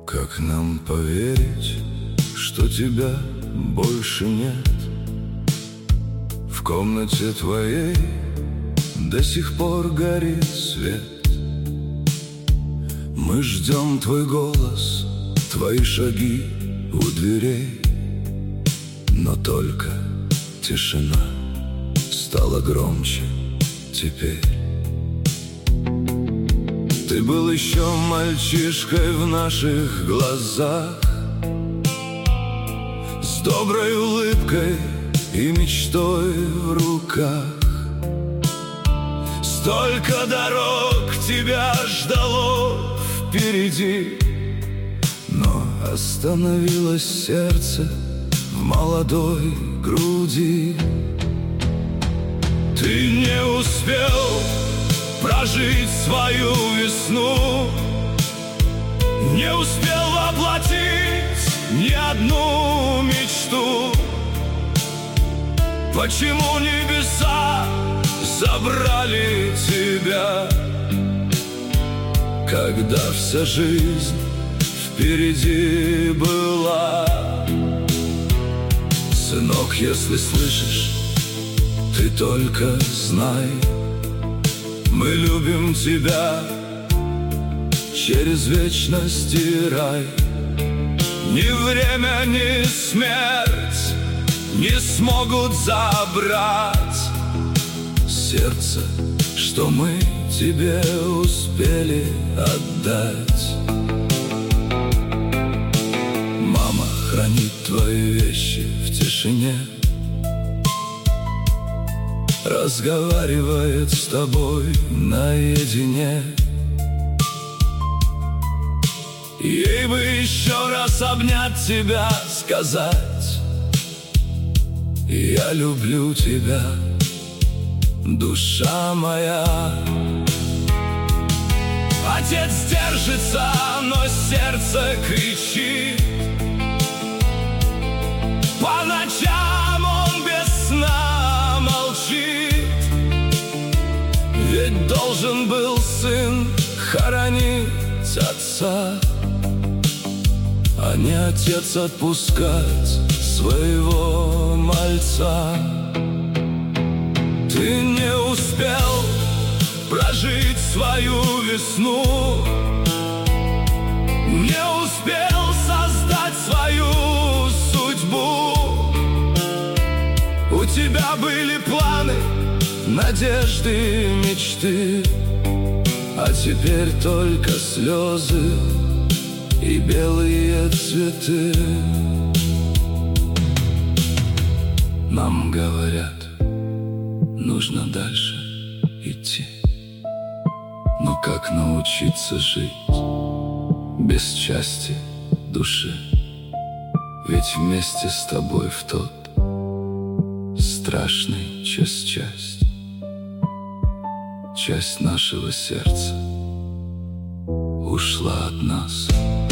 Как нам поверить, что тебя больше нет? В комнате твоей до сих пор горит свет. Мы ждем твой голос, твои шаги у дверей, но только тишина стала громче теперь. Ты был еще мальчишкой в наших глазах, с доброй улыбкой и мечтой в руках. Столько дорог тебя ждало впереди, но остановилось сердце в молодой груди. Ты не успел прожить свою весну, не успел воплотить ни одну мечту. Почему небеса забрали тебя, когда вся жизнь впереди была? Сынок, если слышишь, ты только знай, мы любим тебя через вечность и рай. Ни время, ни смерть не смогут забрать сердце, что мы тебе успели отдать. Мама хранит твои вещи в тишине, разговаривает с тобой наедине. Ей бы еще раз обнять тебя, сказать: я люблю тебя, душа моя. Отец держится, но сердце кричит. По ночам он без сна молчит, ведь должен был сын хоронить отца, а не отец отпускать своего мальца. Ты не успел прожить свою весну, не успел создать свою судьбу. У тебя были планы, надежды, мечты, а теперь только слезы и белые цветы. Нам говорят, нужно дальше идти, но как научиться жить без части души? Ведь вместе с тобой в тот страшный час часть нашего сердца ушла от нас.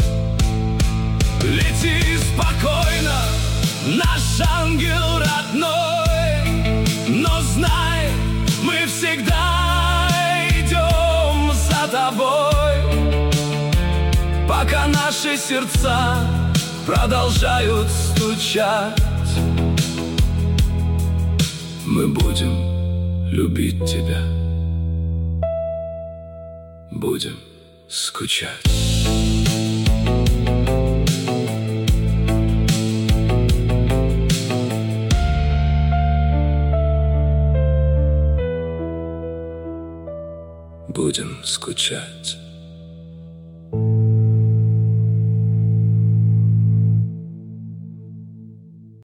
Лети спокойно, наш ангел родной, но знай, мы всегда идем за тобой, пока наши сердца продолжают стучать. Мы будем любить тебя, будем скучать. Будем скучать.